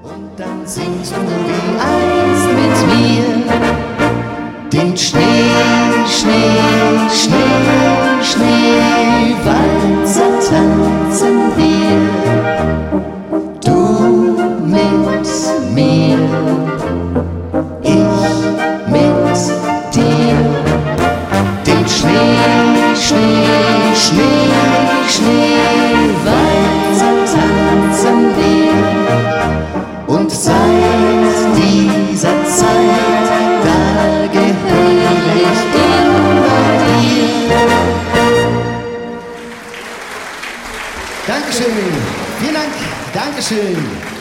Und dann singst du wie einst mit mir den Schnee, Schnee, Schnee, Schneewalzer tanzen wir. Du mit mir, ich mit dir. Den Schnee, Schnee, Schnee, Schneewalzer tanzen wir. Und seit dieser Zeit, da gehöre ich immer dir. Dankeschön, vielen Dank, Dankeschön.